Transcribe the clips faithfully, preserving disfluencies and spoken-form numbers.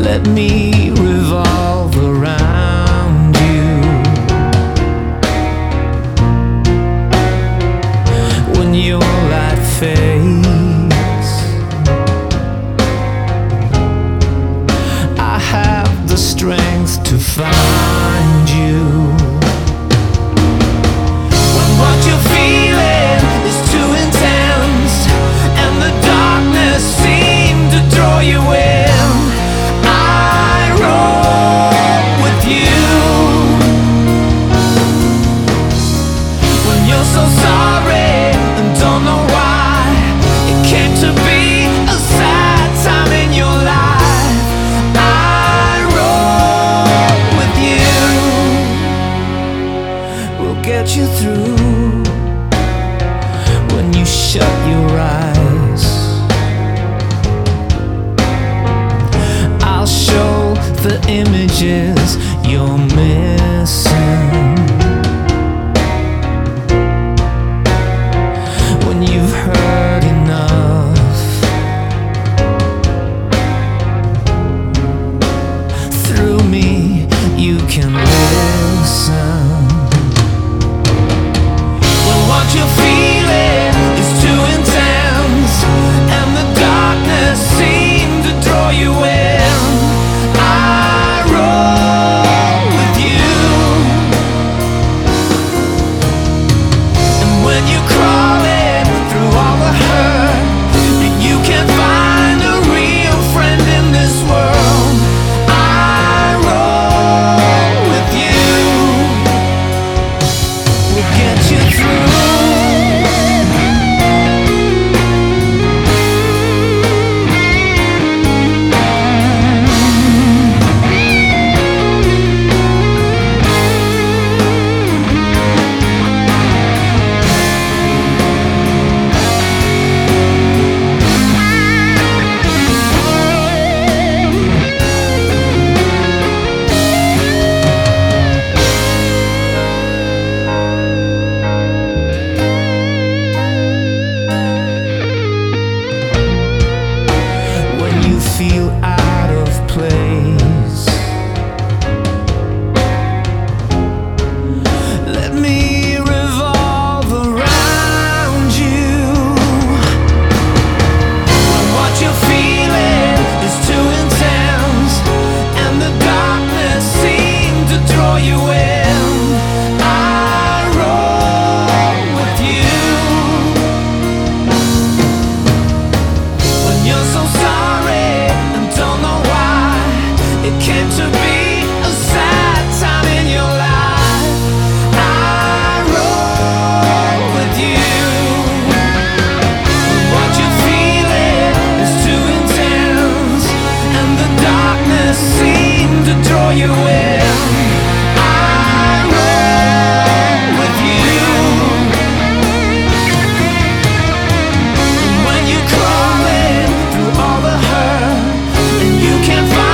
Let me revolve around you. When your light fades, I have the strength to find you. When what you're feeling is too intense and the darkness seems to draw you in, I roll with you. When you're so sorry and don't know why it came to be a sad time in your life, I roll with you. We'll get you through. When you shut your eyes, I'll show the images you're missing. When you've heard enough, through me you can listen. When what you're feeling is too intense and the darkness seems to draw you in, I roll with you. And when you're crawling through all the hurt and you can't find a real friend in this world, I roll with you. We'll get you through. Feel out of place, let me revolve around you. When what you're feeling is too intense and the darkness seems to draw you in, I roll with you. When you're so sorry, it came to be a sad time in your life, I roll with you. When what you're feeling is too intense and the darkness seems to draw you in, I roll with you. And when you're crawling through all the hurt and you can't find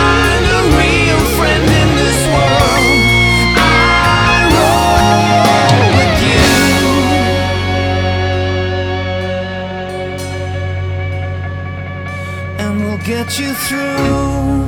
get you through.